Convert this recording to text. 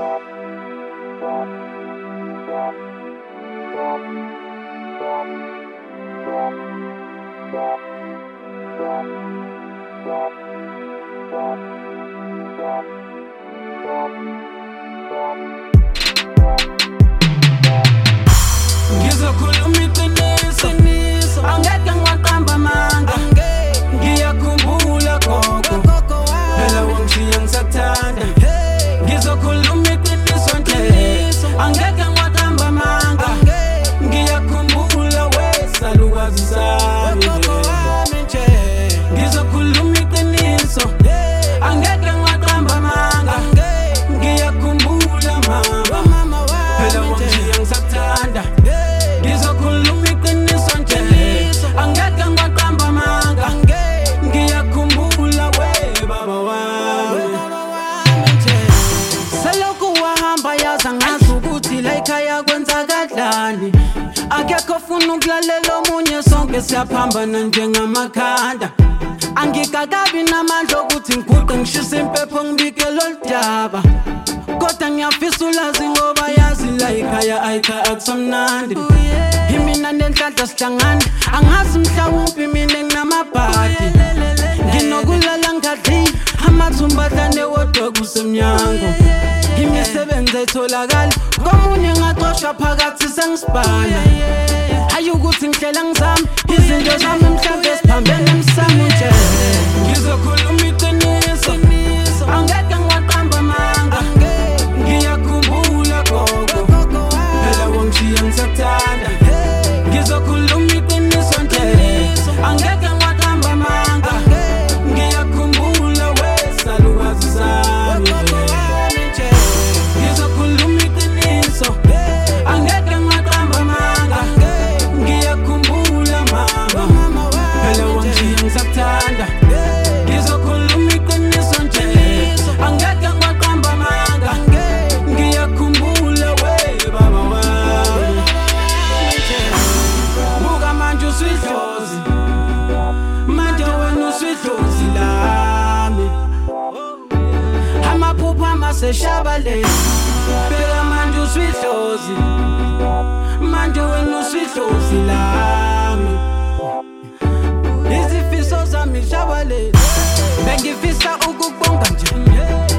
Ngizokhuluma iqiniso, angeke ngiwaqamba amanga. Ngiyakhumbula gogo, phela wangishiya ngisakuthanda. Ngizokhuluma iqiniso nje, angeke ngiwaqamba amanga. Ngiyakhumbula wesalukazi sami nje. Ngizokhuluma iqiniso, angeke ngiwaqamba amanga. Ngiyakhumbula mama, phela wangishiya ngisakuthanda. Ngizokhuluma iqiniso nje, angeke ngiwaqamba amanga. Ngiyakhumbula baba wami. Selokhu wahamba yaza ngazi ukuthi la ekhaya kwenzakadlani. Akekho ofuna ukulalela omunye, sonke siyaphambana njengamakhanda. Angikakabi namandla ukuthi ngiguqe ngishise impepho ngibike loludaba. Kodwa ngiyafisa ulazi ngoba yazi la ekhaya akusamnandi. Imina nenhlanhla sihlangana, angazi mhlawumbe mina nginamabhadi. Nginokulala ngadli, amathumba adlane wodwa kusemnyango. Imisebenzi etholakala, komunye ngaxoshwa phakathi sengisibhala. Hayi ukuthi ngihlela ngizami, izinto zami mhlambe siphambene emsamo nje. Ngizokhuluma iqiniso, angeke ngiwaqamba amanga. Ngiyakhumbula gogo, phela wangishiya ngisakuthanda. Ngizokhuluma iqiniso nje, angeke ngiwaqamba amanga. Ngiyakhumbula wesalukazi sami nje. Ngizokhuluma iqiniso, angeke ngiwaqamba amanga. Ngiyakhumbula mama, phela wangishiya ngisakuthanda. Ngizokhuluma iqiniso nje, angeke ngiwaqamba amanga. Ngiyakhumbula baba wami. Buka manje uswidlozi, manje wena uswidlozi lami. Amaphupho amaseshabalele, beka manje uswidlozi, manje wena uswidlozi lami. Izifiso zami shabalele, bengifisa ukukubonga nje.